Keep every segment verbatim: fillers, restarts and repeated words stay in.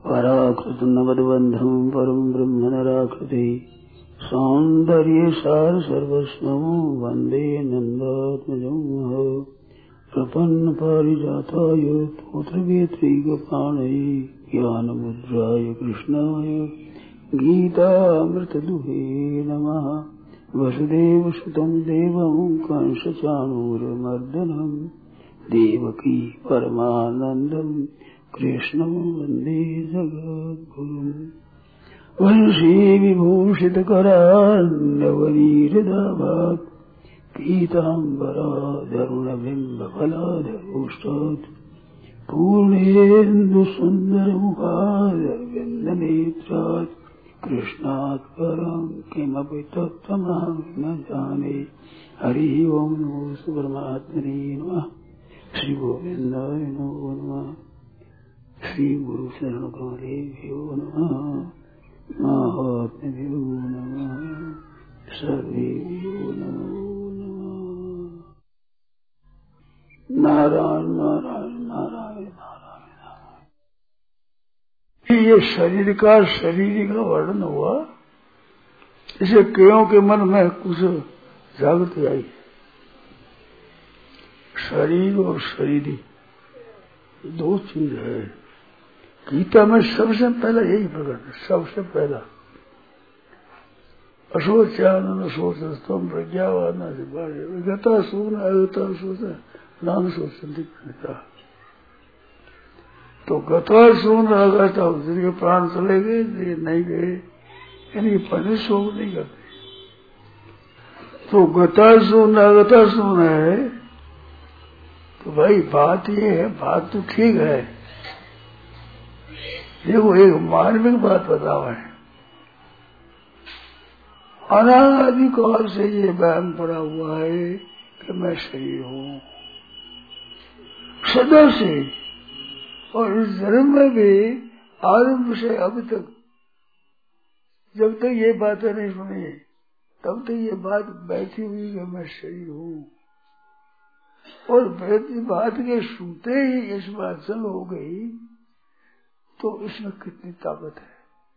पराकृत नवद्बंधं परम ब्रह्म नराकृति सौंदर्य सार सर्वस्वं वंदे नंदात्मजं प्रपन्न पारिजाताय पुत्रवेत्रैकपाणये ज्ञानमुद्राय कृष्णाय गीतामृतदुहे नमः। वसुदेवसुतं देवं कंसचाणूरमर्दनं देवकी परमानन्दं कृष्णं वन्दे जगद्गुरुम्। वंशी विभूषितकरान्नवनीरदाभात् पीताम्बराधरुणबिम्बफलाधरोष्टात् पूर्णेन्दुसुन्दरमुखारविन्दनेत्रात् कृष्णात् परं किमपि तत्त्वमहं न जाने। हरि ओं नमो परमात्मने नमः। श्री गोविन्दाय नमो नमः। श्री गुरु शरण कमलेभ्यो नमः। महात्म्यो नमः। सर्वेभ्यो नमो नमः। नारायण नारायण नारायण नारायण। ये शरीर का शरीर का वर्णन हुआ, इसे कईयों के मन में कुछ जागृति आई। शरीर और शरीरी दो चीज है। गीता में सबसे पहला यही प्रकट है, सबसे पहला अशोचानन अशोचस्तम प्रज्ञावान गता सून अगता शोच नाम सोचती प्रणीता। तो गता सून अगता जिनके प्राण चले गए, नहीं गए, यानी पहले शोक नहीं करते। तो गता सून अगता सून है, तो भाई बात ये है, बात तो ठीक है। देखो एक मानविक बात बताओ है, अनादिकाल से ये वहम पड़ा हुआ है कि मैं शरीर हूँ, सदा से। और इस जन्म में भी आरंभ से अब तक जब तक ये बातें नहीं सुनी, तब तक ये बात बैठी हुई कि मैं शरीर हूँ। और बैठी बात के सुनते ही इस बात चल हो गई, तो इसमें कितनी ताकत है।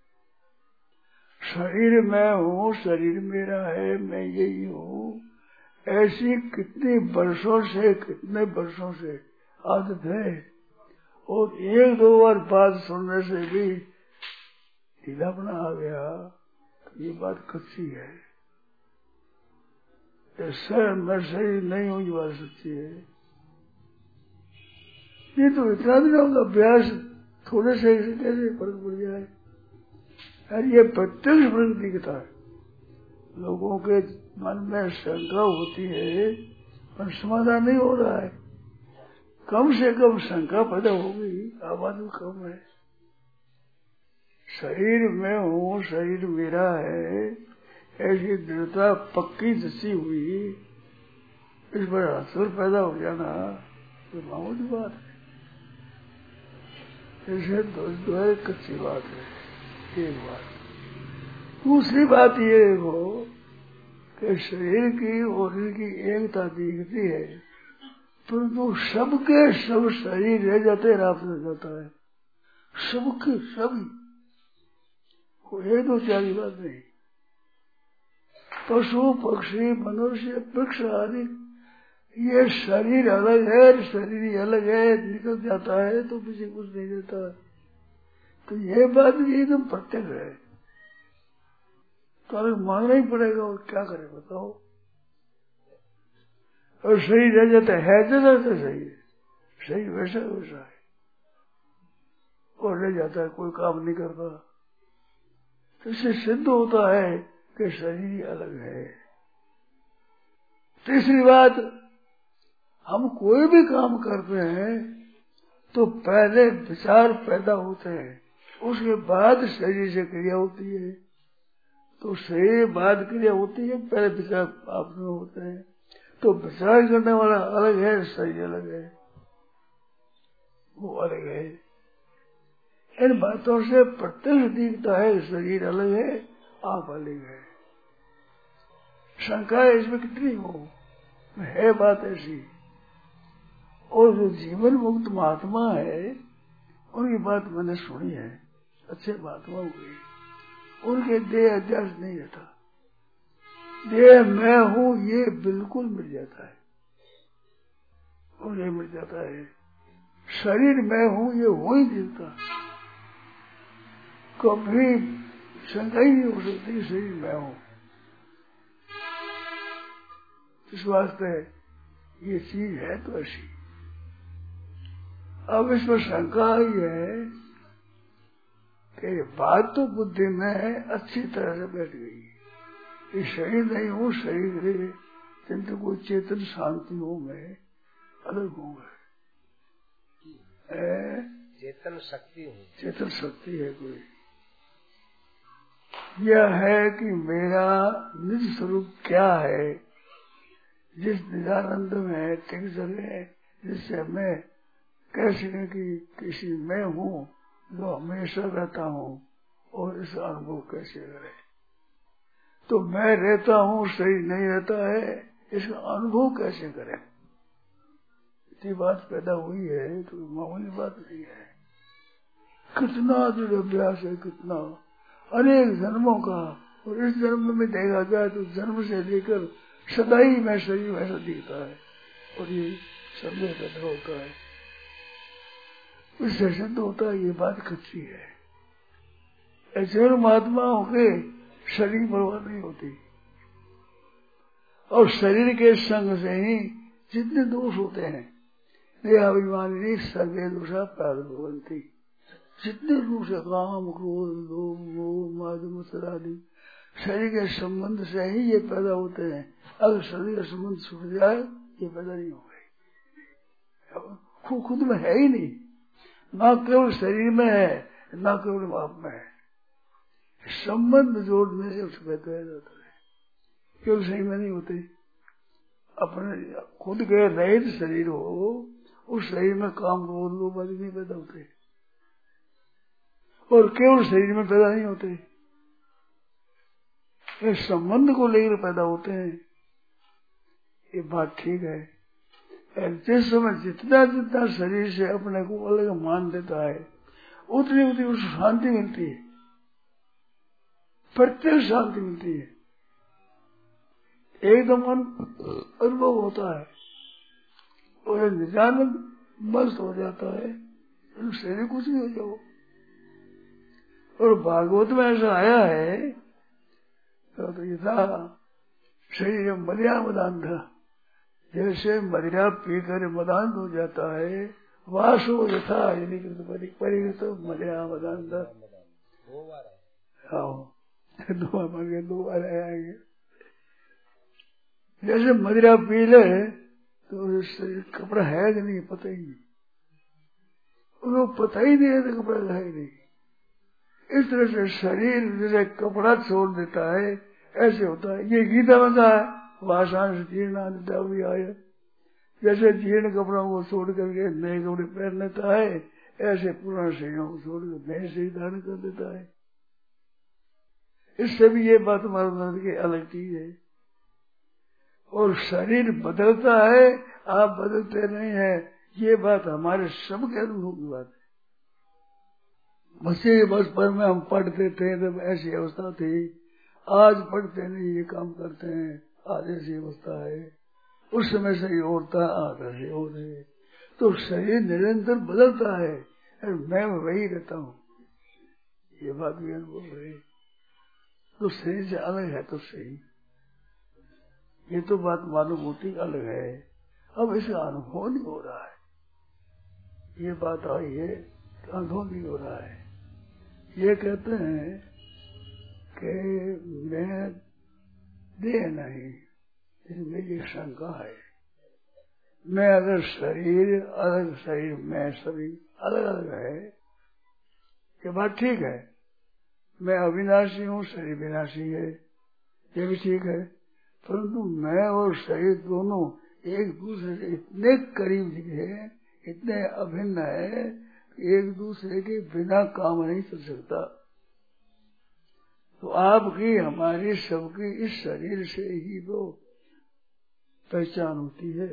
शरीर मैं हूँ, शरीर मेरा है, मैं यही हूँ, ऐसी कितनी वर्षों से कितने वर्षों से आदत है। और एक दो बार बात सुनने से भी ढीलापना आ गया, तो ये बात कच्ची है। ऐसा मैं शरीर नहीं हूँ, ये बात सच्ची है। ये तो इतना दिनों का अभ्यास थोड़े से कैसे फर्क पड़ जाए। यार ये प्रत्यक्ष फर्क दिखता है। लोगों के मन में शंका होती है, पर समाधान नहीं हो रहा है। कम से कम शंका पैदा हो गई, आबादी कम है। शरीर में हूँ, शरीर मेरा है, ऐसी दृढ़ता पक्की जसी हुई, इस पर असर पैदा हो जाना तो मामूली बात है। ऐसे दो कच्ची बात है। एक बात। दूसरी बात ये देखो कि शरीर की और इनकी एकता दिखती है, परंतु सबके सब शरीर रह जाते, रात रह जाता है। सबके सभी, कोई एक दो चार बात नहीं। पशु पक्षी मनुष्य वृक्ष आदि, ये शरीर अलग है, शरीर अलग है, निकल जाता है तो पीछे कुछ नहीं रहता। तो ये बात भी एकदम प्रत्यक्ष है, तो अलग मानना ही पड़ेगा। और क्या करे बताओ। और शरीर रह जाता है, जैसा तो सही है, शरीर वैसा वैसा है, और रह जाता है, कोई काम नहीं करता। तो इससे सिद्ध होता है कि शरीर अलग है। तीसरी बात, हम कोई भी काम करते हैं तो पहले विचार पैदा होते हैं, उसके बाद शरीर से क्रिया होती है। तो शरीर बाद क्रिया होती है, पहले विचार आप में होते हैं। तो विचार करने वाला अलग है, शरीर अलग है, वो अलग है। इन बातों से प्रत्यक्ष दिखता है शरीर अलग है, आप अलग है। शंका इसमें कितनी हो, है बात ऐसी। और जो जीवन मुक्त महात्मा है, उनकी बात मैंने सुनी है। अच्छे महात्मा हुए, उनके देह अध्यास नहीं रहता, देह मैं हूँ ये बिल्कुल मिल जाता है, उन्हें मिल जाता है। शरीर मैं हूँ ये हो ही देता, कभी शंका ही नहीं हो सकती शरीर मैं हूँ। इस वास्ते ये चीज है तो ऐसी। अब इसमें शंका ही है कि बात तो बुद्धि में अच्छी तरह से बैठ गई, ये शरीर नहीं हूँ, शरीर है किंतु कोई चेतन शांति हो, मैं अलग हूँ, चेतन शक्ति हूँ, चेतन शक्ति है कोई। यह है कि मेरा निज स्वरूप क्या है, जिस निजानंद में टिक सके, जिससे मैं कह सके कि किसी मैं हूँ जो हमेशा रहता हूँ, और इस अनुभव कैसे करे। तो मैं रहता हूँ, शरीर नहीं रहता है, इसका अनुभव कैसे करे। इतनी बात पैदा हुई है तो मामूली बात नहीं है। कितना दृढ़ अभ्यास है, कितना अनेक जन्मों का, और इस जन्म में देखा जाए तो जन्म से लेकर सदा ही मैं शरीर वैसा दिखता है, और ये समय पैदा होता है, उससे सिद्ध होता है ये बात कच्ची है। ऐसे महात्माओं के शरीर बर्बाद नहीं होती, और शरीर के संग से ही जितने दोष होते हैं, देहाभिमानी सर्वे दोषा प्रादुर्भवन्ति, जितने दोष है काम क्रोध लोभ मोह माद मत्सर आदि, शरीर के संबंध से ही ये पैदा होते हैं। अगर शरीर का संबंध छूट जाए ये पैदा नहीं होगा, खुद खुद में है ही नहीं, ना केवल शरीर में है ना केवल आप में है, संबंध जोड़ने से उसको पैदा जाता है। केवल शरीर में नहीं होते, अपने खुद के रहित शरीर हो, उस शरीर में काम क्रोध लोभ आदि नहीं पैदा होते, और केवल शरीर में पैदा नहीं होते, ये संबंध को लेकर पैदा होते हैं। ये बात ठीक है। जिस समय जितना जितना शरीर से अपने को अलग मान देता है, उतनी उतनी उसको शांति मिलती है, प्रत्येक शांति मिलती है, एकदम अनुभव होता है, और निजानंद मस्त हो जाता है, शरीर कुछ नहीं हो जाओ। और भागवत में ऐसा आया है तो ये था शरीर मदिरा मदान था, जैसे मदिरा पीकर मदान हो जाता है, वासो यथा परिकृत मदिरा मदान था। हाँ दो बार दो बार आएंगे। जैसे मदिरा पी ले तो शरीर कपड़ा है कि नहीं पता ही नहीं, उनको पता ही नहीं है तो कपड़ा है ही नहीं। इस तरह से शरीर जैसे कपड़ा छोड़ देता है ऐसे होता है। ये गीता में था वासान से जीर्ण भी आया, जैसे जीर्ण कपड़ों को छोड़ करके नए कपड़े पहन लेता है, ऐसे पुराने शरीरों को छोड़कर नए शरीर धारण कर देता है। इससे भी ये बात मालूम की अलग चीज है। और शरीर बदलता है, आप बदलते नहीं है, ये बात हमारे सबके अनुभव की बात है। बच्चे बचपन में हम पढ़ते थे तब ऐसी अवस्था थी, आज पढ़ते नहीं ये काम करते हैं, आज ऐसी अवस्था है। उस समय से ये होता आज ऐसे हो रहे, तो शरीर निरंतर बदलता है, मैं वही रहता हूँ, ये बात भी अनुभव है। तो शरीर से अलग है तो सही, ये तो बात मालूम होती अलग है। अब इसका अनुभव नहीं हो रहा है, ये बात आई है अनुभव नहीं हो रहा है। ये कहते हैं कि मैं देह नहीं, इसमें एक शंका है। मैं अगर शरीर अलग, शरीर में शरीर अलग अलग है, ये बात ठीक है। मैं अविनाशी हूँ, शरीर विनाशी है, ये भी ठीक है। परंतु मैं और शरीर दोनों एक दूसरे से इतने करीब दिखे, इतने अभिन्न है, एक दूसरे के बिना काम नहीं चल सकता। तो आपकी हमारी सबकी इस शरीर से ही तो पहचान होती है।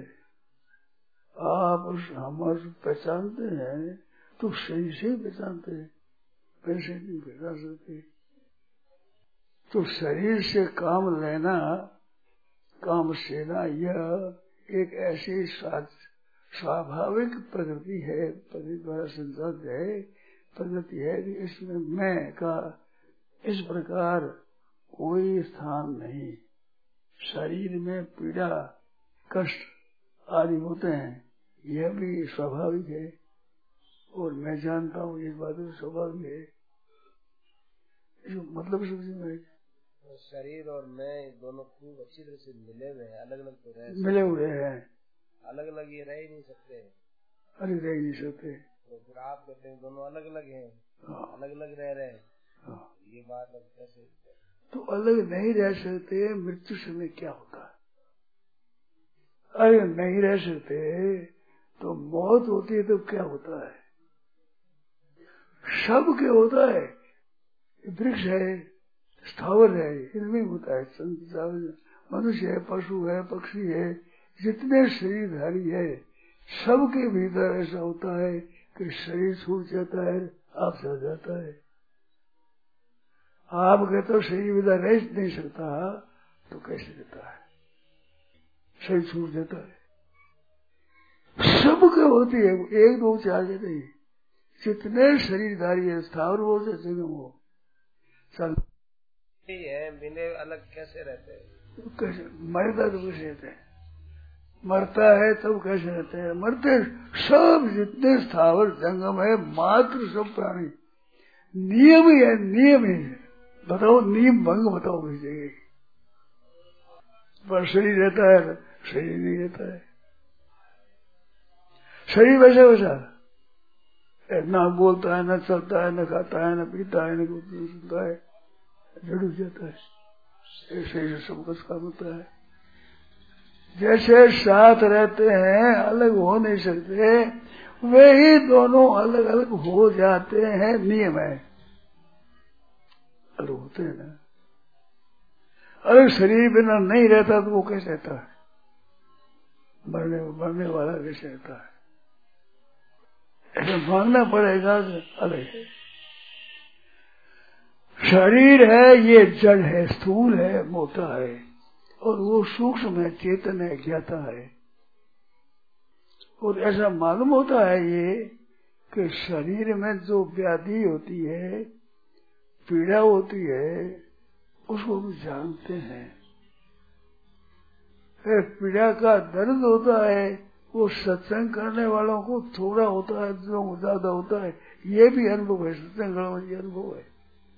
आप हम पहचानते हैं तो शरीर से ही पहचानते हैं, पैसे नहीं भेजा सकते। तो शरीर से काम लेना, काम सेना, यह एक ऐसी स्वाभाविक प्रकृति है, प्रकृति द्वारा संसाधित है, प्रकृति है कि इसमें मैं का इस प्रकार कोई स्थान नहीं। शरीर में पीड़ा कष्ट आदि होते हैं, यह भी स्वाभाविक है और मैं जानता हूँ ये बात स्वाभाविक है। मतलब समझ में शरीर और मैं दोनों खूब अच्छी तरह से मिले हुए हैं, अलग अलग तो रह मिले हुए हैं, अलग अलग ये रह ही नहीं सकते, अलग रह ही नहीं सकते। तो फिर आप कहते हैं दोनों अलग अलग हैं, अलग अलग रह रहे हैं, ये बात अब कैसे? तो अलग नहीं रह सकते। मृत्यु समय क्या होता है? अगर नहीं रह सकते तो मौत होती है तो क्या होता है? सब क्या होता है? वृक्ष है, स्थावर है, इनमें होता है। मनुष्य है, पशु है, पक्षी है, जितने शरीरधारी है सबके भीतर ऐसा होता है कि शरीर छूट जाता है, आप चल जाता है। आप कहते हो शरीर बिना रह नहीं सकता, तो कैसे रहता है? शरीर छूट जाता है। सबके होती है, एक दो चार के नहीं, जितने शरीरधारी है, स्थावर हो से जंगम हो, चल है बिने अलग कैसे रहते हैं? तो कैसे मरता तो कैसे रहते हैं? मरता है तब कैसे रहते हैं? मरते सब जितने स्थावर जंगम है, मात्र सब प्राणी नियम ही है, नियम ही है। बताओ नियम भंग बताओ किस जगह? पर शरीर रहता है, शरीर नहीं रहता है। शरीर वैसे वैसा ना बोलता है, न चलता है, न खाता है, न पीता है, न कुछ नहीं सुनता है, जड़ हो जाता है। शरीर सब कुछ काम होता है। जैसे साथ रहते हैं, अलग हो नहीं सकते, वे ही दोनों अलग अलग हो जाते हैं, नियम है। अलग होते हैं ना। अलग शरीर बिना नहीं रहता तो वो कैसे रहता है? मरने मरने वाला कैसे रहता है? ऐसा मानना पड़ेगा कि अलग है। शरीर है, ये जड़ है, स्थूल है, मोटा है, और वो सूक्ष्म है, चेतन है, ज्ञाता है। और ऐसा मालूम होता है ये कि शरीर में जो व्याधि होती है, पीड़ा होती है, उसको हम जानते हैं। पीड़ा का दर्द होता है, वो सत्संग करने वालों को थोड़ा होता है, जो ज्यादा होता है, ये भी अनुभव है। सत्संग करने वाले अनुभव है,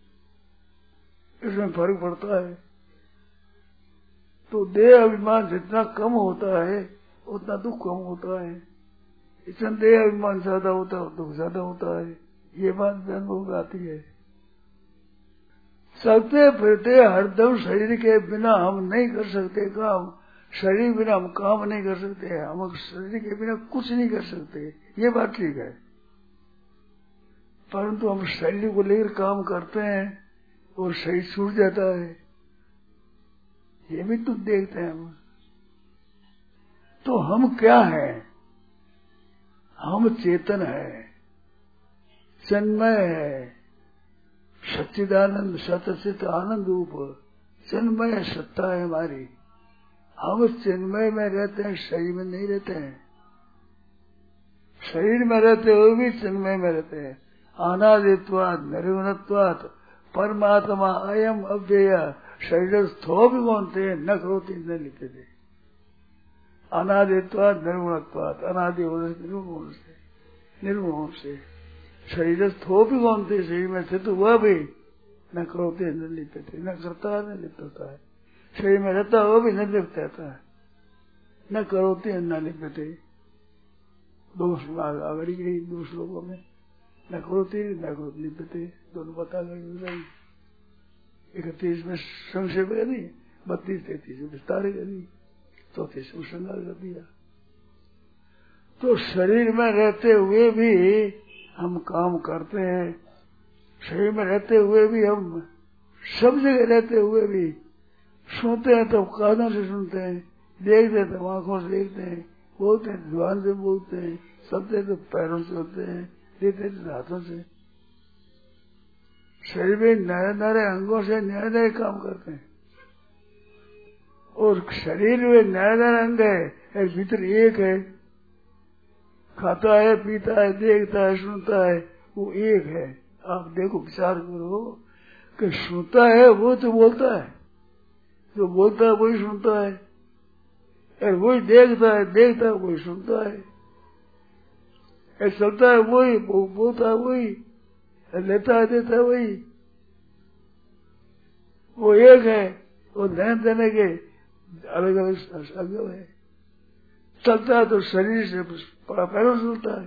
इसमें फर्क पड़ता है। तो देह अभिमान जितना कम होता है उतना दुख कम होता है, इतना देह अभिमान ज्यादा होता है दुख ज्यादा होता है। ये बात अनुभव आती है। चलते फिरते हरदम शरीर के बिना हम नहीं कर सकते काम, शरीर बिना हम काम नहीं कर सकते, हम शरीर के बिना कुछ नहीं कर सकते, ये बात ठीक है। परंतु हम शरीर को लेकर काम करते हैं और शरीर छूट जाता है, ये भी तो देखते हैं हम। तो हम क्या है? हम चेतन है, चिन्मय है, सच्चिदानंद सतचित आनंद रूप चिन्मय सत्ता है हमारी। हम चिन्मय में रहते हैं, शरीर में नहीं रहते हैं। शरीर में रहते हुए भी चिन्मय में रहते हैं। अनादित्वात् निर्गुणत्वात् परमात्मा अयम अव्यय शरीर स्थो भी बोलते न करोति न लिखते थे। अनादित्वात् निर्गुणत्वात्, अनादि होने से निर्गुण से, निर्गुण से शरीर स्थो भी बोलते, शरीर में स्थित हुआ भी न करोति न लिखते थे, न करता है न लिप्त होता है। शरीर में रहता हुआ भी न लिप्त रहता है, न करोति न लिप्यते। दोष आगड़ी गई दो श्लोकों में, न करोति न करोति लिप्यते, दोनों बता गई। इकतीस में संक्षेप कर दी, बत्तीस तैतीस में विस्तार कर दी, चौतीस में श्रृंगार कर दिया। तो शरीर में रहते हुए भी हम काम करते हैं, शरीर में रहते हुए भी हम सब जगह रहते हुए भी सुनते हैं तो कानों से सुनते हैं, देखते हैं तो आंखों से देखते हैं, बोलते हैं जुबान से बोलते हैं, चलते तो पैरों से चलते हैं, देते तो हाथों से। शरीर में नए नए अंगों से नए नए काम करते हैं और शरीर में नए नए अंग है, एक भीतर एक है, खाता है, पीता है, देखता है, सुनता है, वो एक है। आप देखो, विचार करो कि सुनता है वो तो बोलता है, जो बोलता है वही सुनता है, और वही देखता है, देखता है वही सुनता है, और चलता है वही, वो बोलता है वही, लेता है देता है वही, वो एक है। वो लेन देने के अलग अलग अवयव है। चलता है तो शरीर से पैरों से चलता है,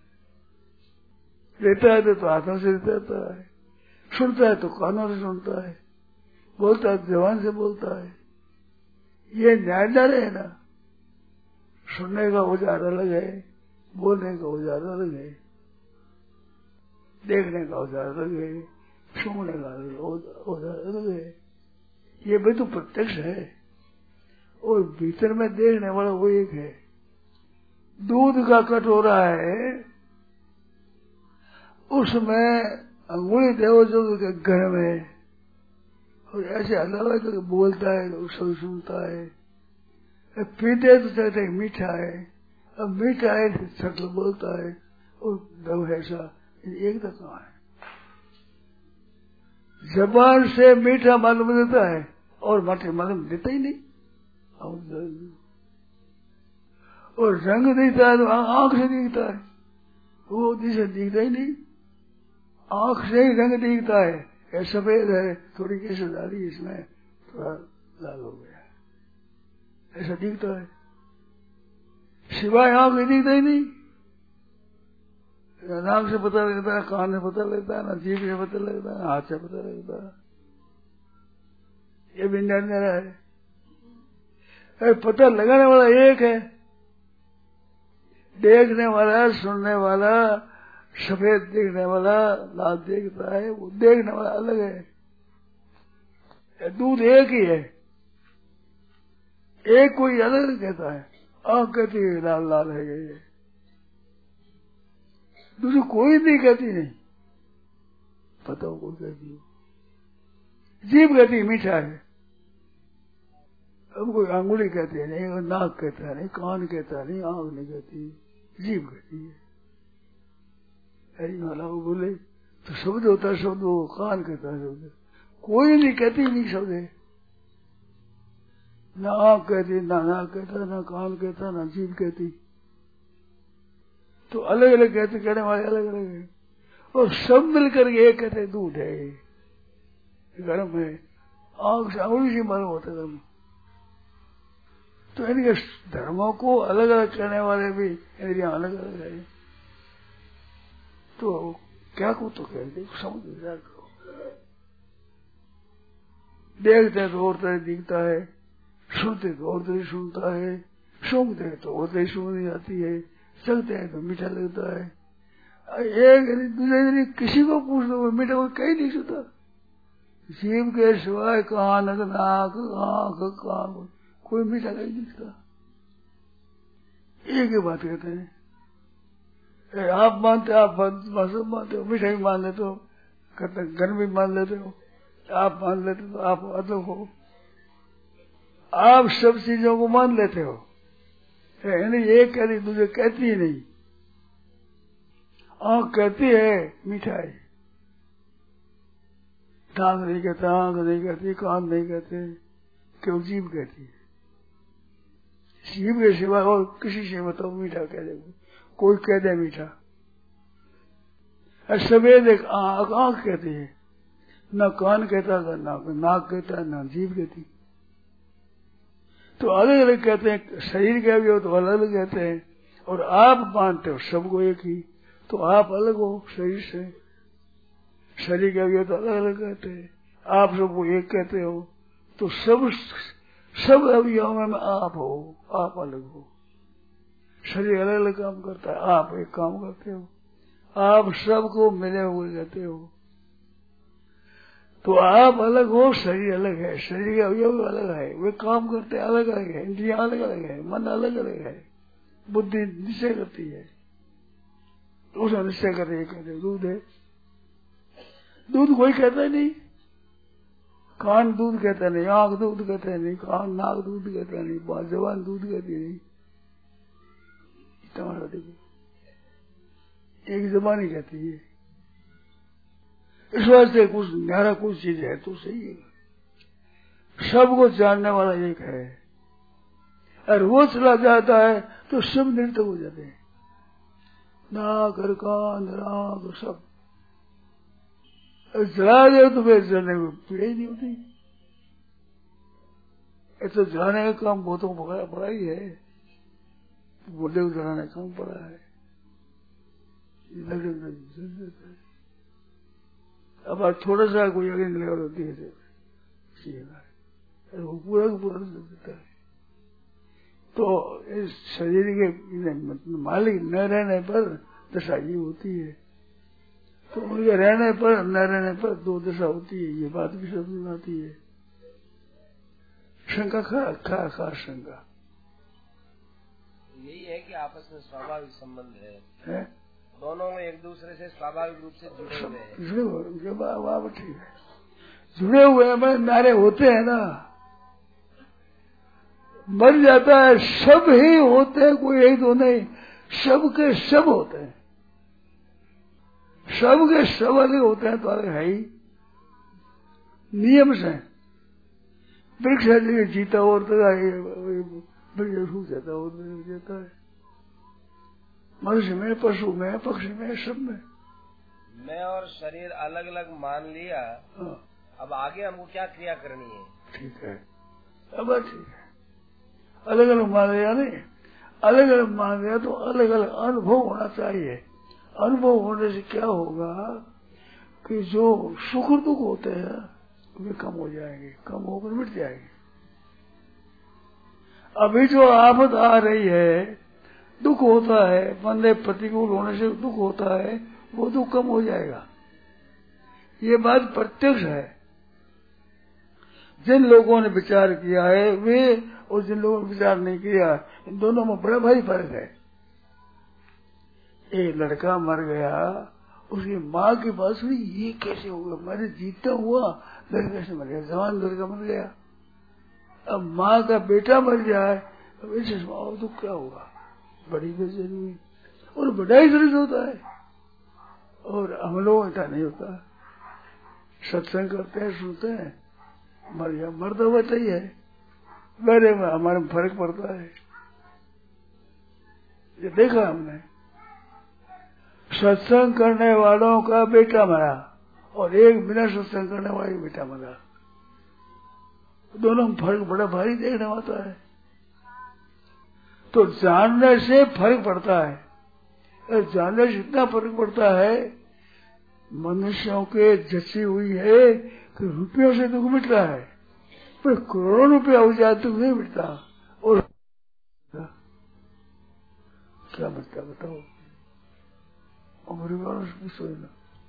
लेता है तो हाथों से देता है, सुनता है तो कानों से सुनता है, बोलता है तो जबान से बोलता है। ये न्याय है ना। सुनने का औजार अलग है, बोलने का औजार अलग है, देखने का औजार अलग है, सुनने का औजार अलग है। ये भी तो प्रत्यक्ष है और भीतर में देखने वाला वो एक है। दूध का कटोरा है, उसमें अंगुली देव जो घर में, और ऐसे अलावा तो बोलता है तो सब सुनता है, पीते तो कहते हैं मीठा है, अब मीठा है तो सटल बोलता है, और दव ऐसा एक तो कहाँ है। जबान से मीठा मालूम देता है और माठे मालूम देता ही नहीं, और रंग दिखता है तो आंख से दिखता है, वो जिसे दिखता ही नहीं, आंख से ही रंग दिखता है। ये सफेद है, थोड़ी केसर डाली इसमें, थोड़ा लाल हो गया, ऐसा दिखता है, सिवाय आंख में दिखता ही नहीं। नाक से पता लगता है, कान से पता लगता है, ना जीभ से पता लगता है, हाथ से पता लगता है। ये भी निर्णय है। पता लगाने वाला एक है, देखने वाला, सुनने वाला, सफेद देखने वाला, लाल देखता है, वो देखने वाला अलग है। दूध एक ही है, एक कोई अलग कहता है, आंख कहती है लाल लाल है ये, दूसरी कोई नहीं कहती, नहीं पता हो कोई कहती हो। जीभ कहती है मीठा है, अब कोई अंगुली कहती है नहीं, नाक कहता है नहीं, कान कहता है नहीं, आंख नहीं कहती, जीभ कहती है। ऐसी वाला वो बोले तो शब्द होता है, शब्द वो कान कहता है, शब्द कोई नहीं कहती, नहीं शब्द है, ना आंख कहती, ना नाक कहता, ना कान कहता, ना जीभ कहती, तो अलग अलग कहते, कहने वाले अलग अलग है, और सब मिलकर एक कहते दूध है, गर्म है, आंख से अंगुली से मालूम होता है गर्म। तो इनके धर्मों को अलग अलग करने वाले भी इंद्रियां अलग अलग है, तो क्या को तो कहते समझ विचार करो। देखते तो और तरह दिखता है, सुनते तो और तरह सुनता है, सूंघते तो और तरह सूंघ जाती है, चलते हैं तो मीठा लगता है। एक दूसरे दिन किसी को पूछ दो मीठा कोई कहीं नहीं सुनता, जीव के सिवाय कान नाक आंख कान कोई मीठा नहीं दिखता। एक ही बात कहते हैं, आप मानते आप सब मानते हो, मिठाई मान लेते हो, कहते गर्म भी मान लेते हो, आप मान लेते हो, आप अलग हो, आप सब चीजों को मान लेते हो, एक कहती दूसरे कहती ही नहीं। आंख कहती है मिठाई, नाक नहीं कहता, आंख नहीं कहती, कान नहीं कहते, केवल जीभ कहती है। जीभ के सिवा और किसी से बताओ मीठा कह दे, कोई कह दे मीठा। सफेद एक आंख आंख कहती है, न कान कहता, ना नाक कहता, ना जीभ कहती, तो अलग अलग कहते हैं। शरीर के भी हो तो अलग अलग कहते हैं, और आप मानते हो सबको एक ही, तो आप अलग हो शरीर से। शरीर के भी हो तो अलग अलग कहते हैं, आप सबको एक कहते हो, तो सब सब अवयवों में आप हो, आप अलग हो। शरीर अलग अलग काम करता है, आप एक काम करते हो, आप सबको मिले हुए कहते हो, तो आप अलग हो, शरीर अलग है, शरीर के अवयव अलग है, वे काम करते अलग अलग है, इंद्रियां अलग अलग है, मन अलग अलग है, बुद्धि निश्चय करती है, तो उसे निश्चय करते कहते दूध है। दूध कोई कहता नहीं, कान दूध कहता नहीं, आंख दूध कहता नहीं, कान नाक दूध कहता नहीं, जबान दूध कहती नहीं। तुम्हारा देखो एक जबान ही कहती है। इस वास्ते कुछ न्यारा कुछ चीज है तो सही है, सबको जानने वाला एक है, और वो चला जाता है तो सब निरर्थक हो जाते हैं, नाक कान नाक सब। जला दे तो फिर जलने में पीड़ा ही नहीं होती। ऐसा जलाने का काम बहुतों को बड़ा ही है, बोले को जलाने का काम पड़ा है, लगे जल जाता है। अब आज थोड़ा सा कोई आगे निकलेगा होती है वो पूरा पूरा जल देता है। तो इस शरीर के मालिक न रहने पर दशा ये होती है, तो उनके रहने पर न रहने पर दो दशा होती है, ये बात भी समझ में आती है। शंका खा खा खा शंका यही है कि आपस में स्वाभाविक संबंध है, है? दोनों में एक दूसरे से स्वाभाविक रूप से जुड़े हुए हैं। जुड़े हुए ठीक है, जुड़े हुए में नारे होते हैं ना, मर जाता है सब ही होते हैं, कोई एक दो नहीं, सब के सब होते हैं, सब के सब अलग होते हैं तो अलग है ही, नियम से। वृक्ष जीता और सूख जाता और जाता है, मनुष्य में, पशु में, पक्षी में, सब में। मैं और शरीर अलग अलग मान लिया, हाँ। अब आगे हमको क्या क्रिया करनी है? ठीक है, अब ठीक है, अलग अलग मान लिया नहीं, अलग अलग मान लिया तो अलग अलग अनुभव होना चाहिए। अनुभव होने से क्या होगा कि जो सुख दुख होते हैं वे कम हो जाएंगे, कम होकर मिट जाएंगे। अभी जो आफत आ रही है, दुख होता है, बंदे प्रतिकूल होने से दुख होता है, वो दुख कम हो जाएगा, ये बात प्रत्यक्ष है। जिन लोगों ने विचार किया है वे, और जिन लोगों ने विचार नहीं किया, इन दोनों में बड़ा भारी फर्क है। एक लड़का मर गया, उसकी माँ की बात सुनी, ये कैसे हो गया, मैंने जीता हुआ लड़का से मर गया, जवान लड़का मर गया। अब माँ का बेटा मर जाए तो इसे दुख क्या होगा, बड़ी बेचैनी हुई, और बड़ा ही दर्द होता है। और हम लोग ऐसा नहीं होता, सत्संग करते हैं, सुनते हैं, मर गया, मरता हुआ ही है, मेरे में हमारे में फर्क पड़ता है। ये देखा हमने, सत्संग करने वालों का बेटा मरा और एक बिना सत्संग करने वाले बेटा मरा, दोनों में फर्क बड़ा भारी देखने आता है। तो जानने से फर्क पड़ता है, जानने से इतना फर्क पड़ता है, मनुष्यों के जची हुई है कि रुपयों से दुख मिट रहा है, पर करोड़ों रुपया हो जाए दुख नहीं मिटता। और क्या मिलता बताओ, और से पूछो ना,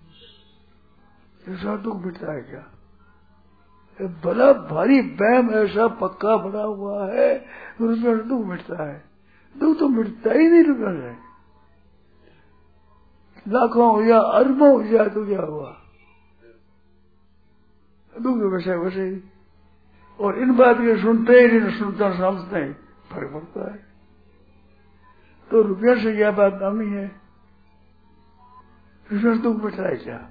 ऐसा दुख मिटता है क्या? बड़ा भारी वहम ऐसा पक्का बना हुआ है, रुपया से दुख मिटता है, दुख तो मिटता ही नहीं रुपया से। लाखों हो या अरबों हो जाए तो क्या हुआ, दुख तो वैसे वैसे ही। और इन बात के सुनते ही नहीं, सुनता समझते ही फर्क पड़ता है। तो रुपया से क्या बात नामी है, रुपया दुख मिट रहा है क्या?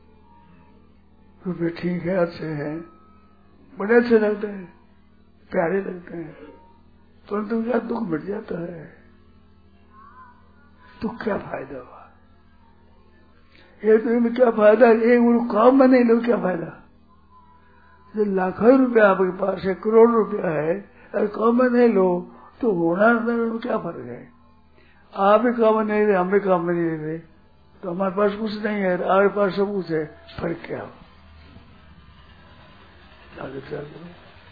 रुपये ठीक है, अच्छे हैं, बड़े अच्छे लगते हैं, प्यारे लगते हैं, परंतु क्या दुख मिट जाता है, तो क्या फायदा हुआ? ये तो इनमें क्या फायदा, एक वो काम में नहीं लो, क्या फायदा? जो लाखों रुपया आपके पास है, करोड़ रुपया है, अगर काम में नहीं लो तो होना में क्या फर्क है? आप भी काम में नहीं रहे, हम भी काम में नहीं रहे, तो हमारे पास कुछ नहीं है, आपके पास सब कुछ है, फर्क क्या हो? आगे चल दो।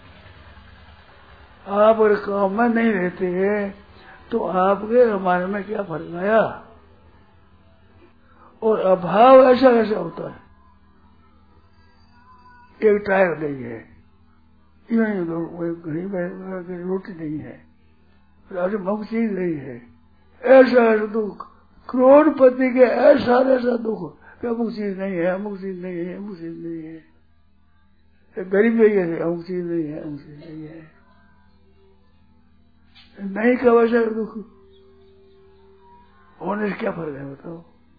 आप अगर काम में नहीं रहते हैं तो आपके हमारे में क्या फर्क आया? और अभाव ऐसा ऐसा होता है, एक टायर नहीं है, घड़ी में रोटी नहीं है, अरे मुफ्त चीज नहीं है, ऐसा ऐसा दुख, करोड़पति के ऐसा ऐसा दुख कि अमुक चीज नहीं है, अमुक चीज नहीं है, अमुक चीज नहीं है। गरीब है कैसे, अमुक चीज नहीं है, अमुक चीज नहीं है। नहीं का वैसा दुख होने से क्या फर्क है बताओ।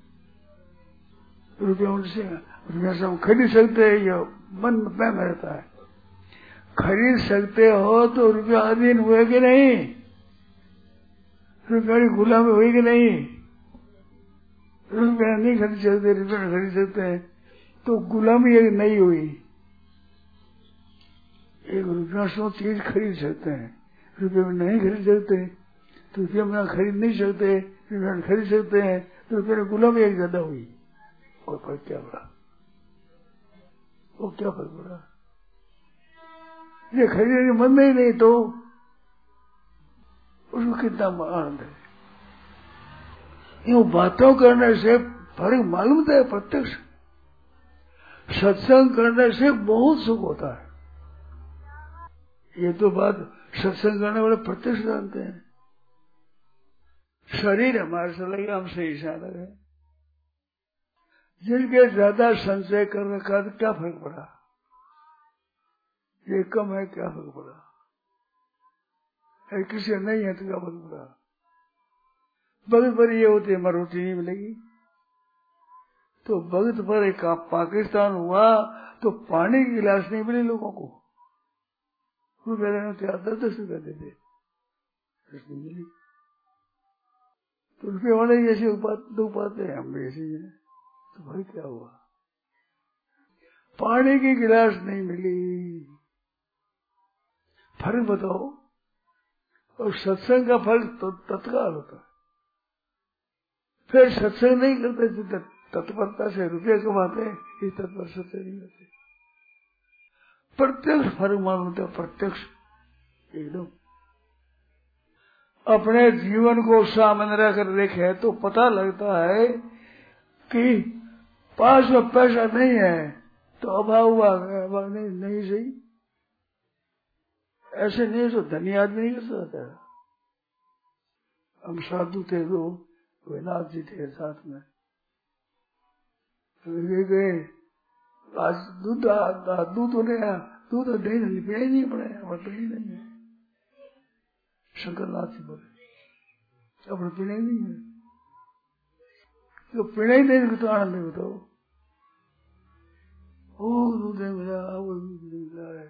रुपया उनसे रुपया से हम खरीद सकते हैं, ये मन में रहता है। खरीद सकते हो तो रुपया अधीन हुए कि नहीं, रुपया की गुलामी हुई कि नहीं। रुपया नहीं खरीद सकते, रुपया खरीद सकते हैं तो गुलामी एक नहीं हुई। एक रुपया सौ चीज खरीद सकते हैं, रुपये में नहीं खरीद सकते तो रुपये में खरीद नहीं सकते, रुपये में खरीद सकते हैं तो रुपये में गुलामी एक ज्यादा हुई। कोई फर्क क्या पड़ा, वो क्या फर्क पड़ा। ये खरीदने के मन में ही नहीं तो उसको कितना आनंद है। यूं बातों करने से फर्क मालूम था प्रत्यक्ष। सत्संग करने से बहुत सुख होता है। ये तो बात सत्संग करने वाले प्रत्यक्ष जानते हैं। शरीर हमारे से लगे, हमसे ईर्ष्या लगे। जिनके ज्यादा संचय कर रखा तो क्या फर्क पड़ा, ये कम है क्या फर्क पड़ा, है किसी नहीं है तो क्या फर्क पड़ा। भगत पर ये होती है हमारी रोटी नहीं मिलेगी तो भगत पर एक पाकिस्तान हुआ तो पानी की गिलास नहीं मिली लोगों को, रुपये लेने तैयार दस दस रुपया देते, नहीं मिली तो रुपये वाले जैसे दो पाते हैं, हम भी ऐसे ही हैं। तो भाई क्या हुआ, पानी की गिलास नहीं मिली, फर्क बताओ। और सत्संग का फल तो तत्काल होता है। फिर सत्संग नहीं करते, तत्परता से रुपये कमाते हैं, इस तत्पर सत्संग नहीं करते। प्रत्यक्ष फर्क मालूम होता है, प्रत्यक्ष एकदम। अपने जीवन को सामने रखकर देखे तो पता लगता है कि पास में पैसा नहीं है तो अभाव हुआ, अभाव नहीं, नहीं सही। ऐसे नहीं तो धनी आदमी नहीं कर सकता। हम साधु थे दो, नाथ जी थे साथ में, गए आज दूध दूध होने दूध दही नहीं पीना ही नहीं पड़े, पीना ही नहीं है। शंकरनाथ जी बोले अब पीना ही नहीं है, तो पीना ही नहीं तो आनंद नहीं बताओ। ओ दूध नहीं मिला, वो दूध नहीं मिला है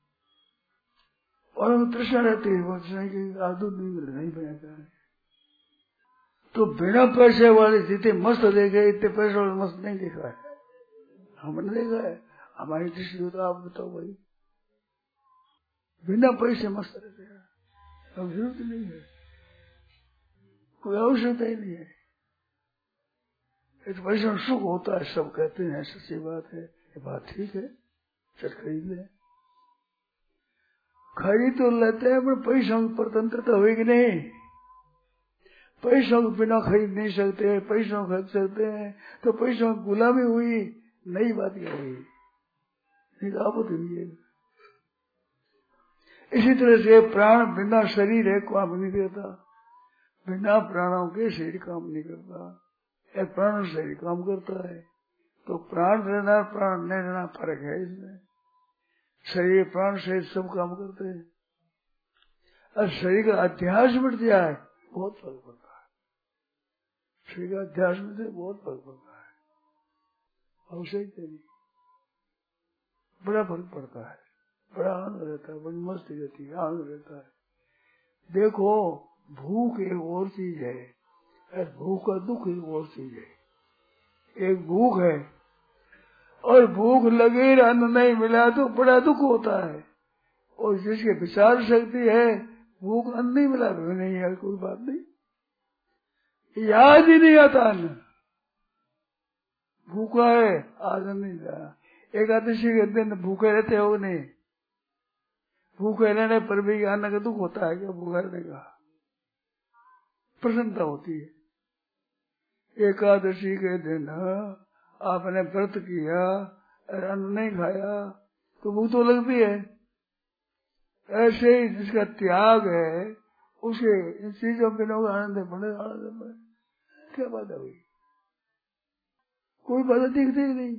और हम तृष्णा रहती है, वो दूध नहीं मिला, नहीं बना। तो बिना पैसे वाले जितने मस्त देखे इतने पैसे वाले मस्त नहीं देखा है, हमने देखा है। हमारी दृष्टि हो तो आप बताओ भाई, बिना पैसे मस्त रहते हैं, अब जरूरत नहीं है, कोई आवश्यकता ही नहीं है। एक पैसे में सुख होता है, सब कहते हैं, सच्ची बात है, ये बात ठीक है, चल खरीद ले। खरीद तो लेते हैं पर पैसों की स्वतंत्रता होगी नहीं, पैसों के बिना खरीद नहीं सकते, पैसों खरीद सकते हैं तो पैसों की गुलामी हुई, नई बात क्या हुई, आपत हुई है। इसी तरह से प्राण बिना शरीर है काम नहीं करता, बिना प्राणों के शरीर काम नहीं करता, एक प्राण शरीर काम करता है। तो प्राण रहना प्राण नहीं रहना फर्क है इसमें। शरीर प्राण शरीर सब काम करते हैं, और शरीर का अध्यास मिट जाए बहुत फर्क पड़ता है। शरीर का अध्यास में से बहुत फर्क पड़ता है, आवश्यक नहीं, बड़ा फर्क पड़ता है, बड़ा आनंद रहता है, बड़ी मस्ती रहती है, आनंद रहता है। देखो भूख एक और चीज है, और भूख का दुख एक और चीज है। एक भूख है और भूख लगे अन्न नहीं मिला तो बड़ा दुख होता है, और जिसके विचार शक्ति है भूख अन्न नहीं मिला तो नहीं है, कोई बात नहीं, याद ही नहीं आता अन्न, भूखा है आज नहीं मिला। एकादशी के दिन भूखे रहते हो नहीं, भूखे रहने पर भी अन्न का दुख होता है क्या, भूखा रहने का प्रसन्नता होती है। एकादशी के दिन आपने व्रत किया और अन्न नहीं खाया तो भूख तो लगती है। ऐसे ही जिसका त्याग है उसे इन चीजों बिना आनंद है, बड़े आनंद है, क्या बात है हुई। कोई बाधा दिखती ही नहीं।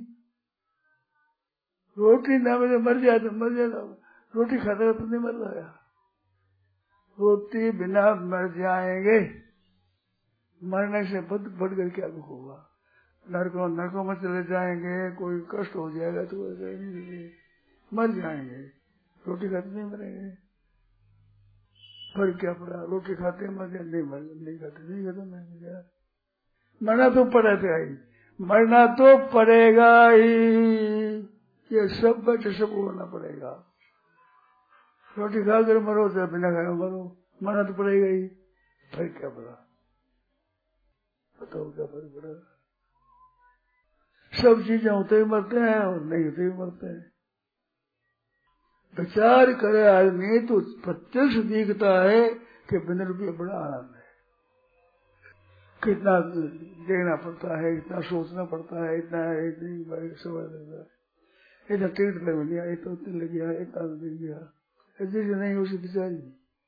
रोटी ना मिले मर जाए तो मर जाए, रोटी खाता तो नहीं मर गया। रोटी बिना मर जाएंगे, मरने से बढ़ बढ़ कर क्या दुख होगा। नरकों नरकों में चले जाएंगे, कोई कष्ट हो जाएगा तो मर जाएंगे, रोटी खाते नहीं मरेंगे। पर क्या पड़ा, रोटी खाते मर जाए, नहीं मर नहीं खाते नहीं खाते नहीं गया। मरना तो पड़ेगा ही, मरना तो पड़ेगा ही, ये सब बच्चे सब होना पड़ेगा। रोटी खा कर मरो चाहे बिना खाए मरो, मरना तो पड़ेगा ही। फिर क्या पड़ा, बताओ क्या फर्क पड़ा। सब चीजें होते ही मरते हैं और नहीं होते ही मरते हैं। विचार करे आदमी तो प्रत्यक्ष दिखता है कि बिना रुपये बड़ा आनंद है। कितना देखना पड़ता है, इतना सोचना पड़ता है, इतना इतनी समय लगता है, इतना टिकट लग गया, इतना उतने लग गया, इतना लग गया, जैसे नहीं उसी बिचारी।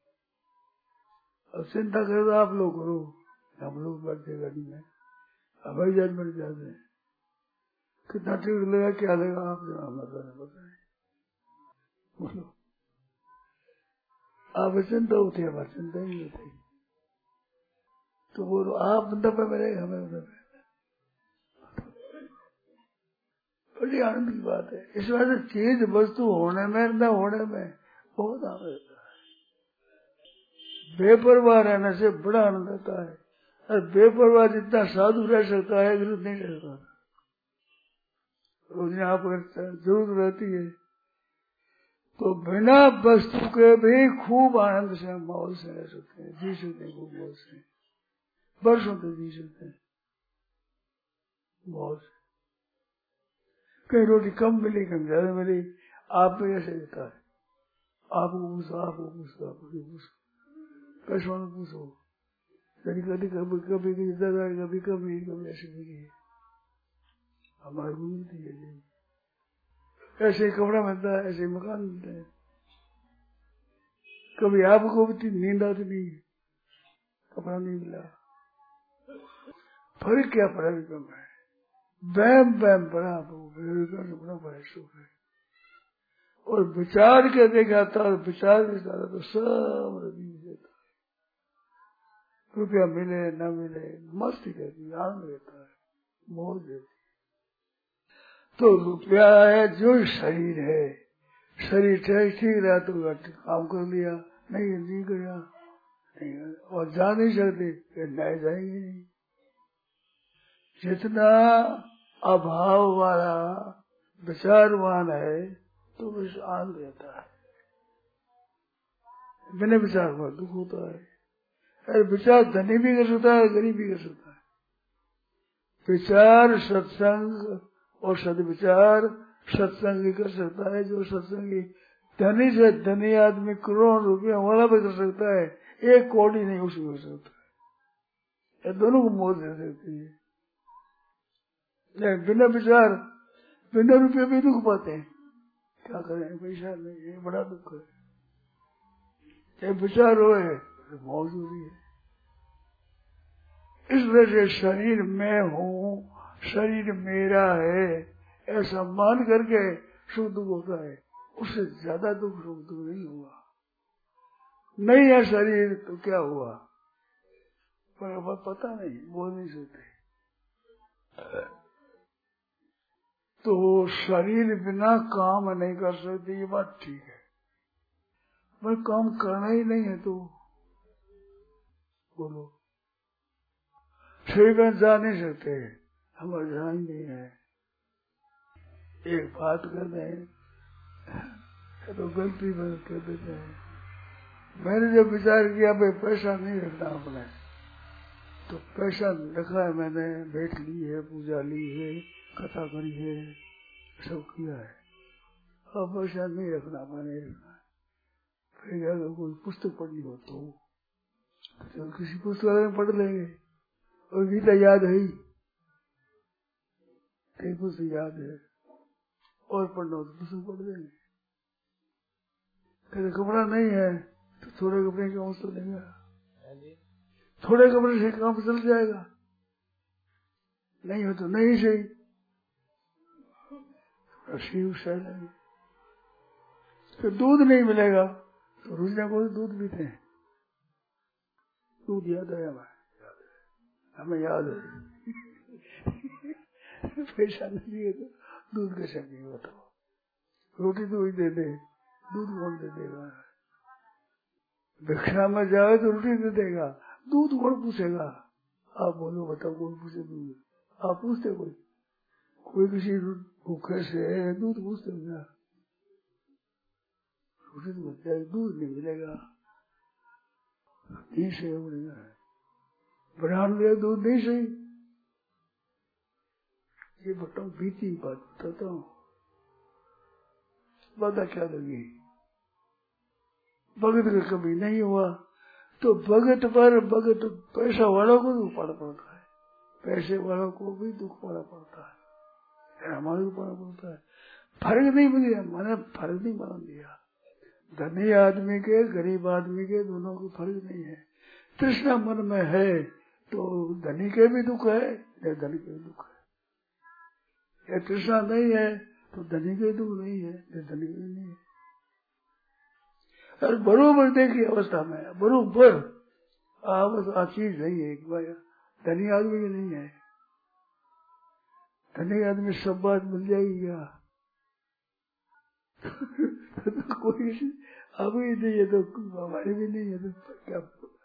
अब चिंता करो तो आप लोग करो, हम लोग बैठते गाड़ी में हवाई जहाज बढ़ जाते हैं, कितना टिकट लगा क्या लगा आप जरा बताए बताए बोलो। आप चिंता होती है, हमारी चिंता ही होती। तो बोलो आप बंदा पे मिलेगा, हमें बंदा पे बड़ी आनंद की बात है। इस वजह से चीज वस्तु होने में न होने में बहुत आनंद रहता है। बेपरवाह रहने से बड़ा आनंद आता है। और बेपरवाह जितना साधु रह सकता है जरूरत नहीं रह सकता। रोज आप अगर जरूरत रहती है तो बिना वस्तु के भी खूब आनंद से मौज से रह सकते हैं, जी सकते हैं, खूब मौज से वर्षों तक जी सकते हैं मौज। कहीं रोटी कम मिली कहीं ज्यादा मिली, आप में ऐसे रहता है। आपको पूछो आपको पूछो आपको पूछो पैसों में पूछो, कभी कभी कभी कभी ज्यादा कभी कभी कभी ऐसे मिली है, हमारे को मिलती है जी। ऐसे ही कपड़ा मिलता है, ऐसे ही मकान मिलते हैं। कभी आपको भी नींद आती नहीं है, कपड़ा नहीं मिला, फर्क क्या पड़ा कम है। वहम वहम बड़ा बड़ा बड़ा सुख है। और विचार के देखा था, विचार के सारा तो सब रवि देता है। रुपया मिले न मिले मस्ती रहती, आनंद रहता है, मौज रहती। तो रुपया है जो शरीर है, शरीर ठीक रहा तो काम कर लिया, नहीं नहीं गया नहीं, और जा नहीं सकते नहीं जाएंगे नहीं। जितना अभाव वाला विचारवान है तो बस आनंद रहता है, बिना विचार का दुख होता है। अरे विचार धनी भी कर सकता है, गरीब भी कर सकता है। विचार सत्संग और सदविचार सत्संग भी कर सकता है। जो सत्संगी धनी से धनी आदमी करोड़ रुपया वाला भी कर सकता है, एक कौड़ी नहीं उसमें हो सकता है। ये दोनों को मौज दे सकती है। बिना विचार बिना रुपये भी दुख पाते हैं, क्या करें, पैसा नहीं, ये बड़ा दुख है। चाहे विचार हो तो मौज हो रही है। इस वजह से शरीर मैं हूँ, शरीर मेरा है, ऐसा मान करके सुख दुख होता है। उससे ज्यादा दुख सुख दुख नहीं हुआ। नहीं है शरीर तो क्या हुआ, पर पता नहीं, बोल नहीं सकते। तो शरीर बिना काम नहीं कर सकते, ये बात ठीक है। पर काम करना ही नहीं है तो बोलो, शरीर में जा नहीं सकते, हमारे जहाँ ही नहीं है। एक बात कर रहे हैं तो गलती कर देते हैं। मैंने जब विचार किया भाई पैसा नहीं रखना अपने, तो पैसा रखा है मैंने, भेंट ली है, पूजा ली है, कथा करी है, सब किया है। अब पैसा नहीं रखना, नहीं रखना। फिर अगर कोई पुस्तक पढ़नी हो तो, तो किसी पुस्तकालय में पढ़ लेंगे। और गीता याद है ही, कई पुस्तक याद है, और पढ़ना हो तो पुस्तक पढ़ लेंगे। कहीं कपड़ा नहीं है तो थोड़े कपड़े का मौसम लेगा, थोड़े कपड़े से काम चल जाएगा, नहीं हो तो नहीं सही। शिव शैल तो दूध नहीं मिलेगा तो रुचना को दूध पीते हैं। दूध याद है हमें, हमें याद है पैसा नहीं है तो दूध कैसे नहीं बताओ। रोटी तो वही दे दे, दूध कौन दे देगा। भिक्षा में जाए तो रोटी दे देगा, दूध कौन पूछेगा। आप बोलो बताओ कौन पूछे दूध। आप पूछते कोई कोई किसी भूखे से दूध पूछते हो क्या। रोटी तो बच जाए, दूध नहीं मिलेगा। नहीं सही बोलेगा ब्राह्मण में दूध नहीं सही। ये बताओ बीती बात बताता हूँ, बाधा क्या लगी। भगत का कभी नहीं हुआ तो भगत पर भगत पैसा वालों को दुख पड़ा पड़ता है, पैसे वालों को भी दुख पड़ा पड़ता है, हमारे को पड़ा पड़ता है। फर्क नहीं मिला, मैंने फर्क नहीं मान दिया। धनी आदमी के गरीब आदमी के दोनों को फर्क नहीं है। तृष्णा मन में है तो धनी के भी दुख है या धनी के भी दुख है। या तृष्णा नहीं है तो धनी के दुख नहीं है या धनी के नहीं है। और बरोबर देखिए अवस्था में बरोबर आ चीज नहीं है। एक बार धनी आदमी की नहीं है। धनी आदमी सब बात मिल जाएगी क्या तो कोई आपकी नहीं है तो हमारी भी नहीं है तो क्या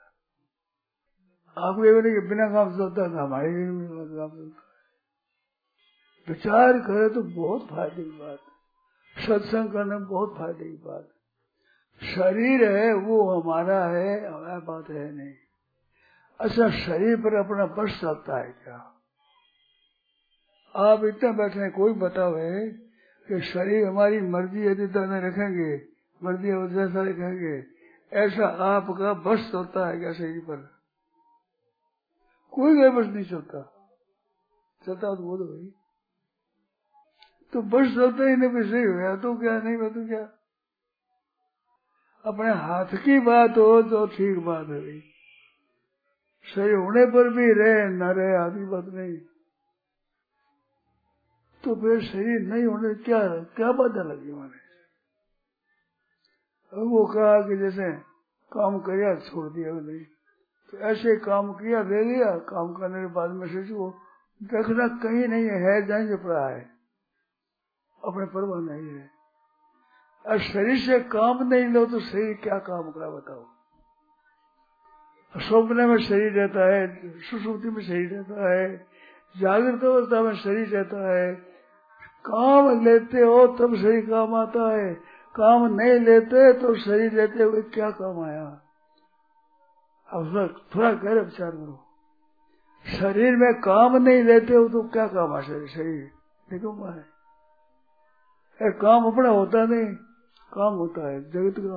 आपको ये नहीं कि बिना काम चलता था, हमारे भी काम चलता है। विचार करे तो बहुत फायदे की बात, सत्संग करने में बहुत फायदे की बात। शरीर है वो हमारा है, हमारा बात है नहीं। अच्छा शरीर पर अपना बस चलता है क्या। आप इतना बैठे हैं, कोई बताओ है कि शरीर हमारी मर्जी यदि में रखेंगे, मर्जी जैसा रखेंगे, ऐसा आपका बस चलता है क्या शरीर पर। कोई बस नहीं चलता, चलता तो बोलो भाई। तो बस चलता ही नहीं, सही हो गया तो क्या, नहीं मैं तो क्या। अपने हाथ की बात हो तो ठीक बात है भाई, सही होने पर भी रहे न रहे आदि बात नहीं। तो फिर शरीर नहीं होने क्या क्या बाधा लगी मैंने। अब वो कहा कि जैसे काम किया छोड़ दिया नहीं, तो ऐसे काम किया ले लिया, काम करने के बाद में सोच वो देखना कहीं नहीं है, जाए जो पड़ा है, अपने परवाह नहीं है। और शरीर से काम नहीं लो तो शरीर क्या काम करा बताओ। स्वप्न में शरीर रहता है, सुसुप्ति में शरीर रहता है, जागृत अवस्था में शरीर रहता है। काम लेते हो तब शरीर काम आता है, काम नहीं लेते तो शरीर लेते हुए क्या काम आया। अब थोड़ा गहरा विचार करो। शरीर में काम नहीं लेते हो तो क्या काम है। शरीर शरीर देखो है, काम अपना होता नहीं, काम होता है जगत का।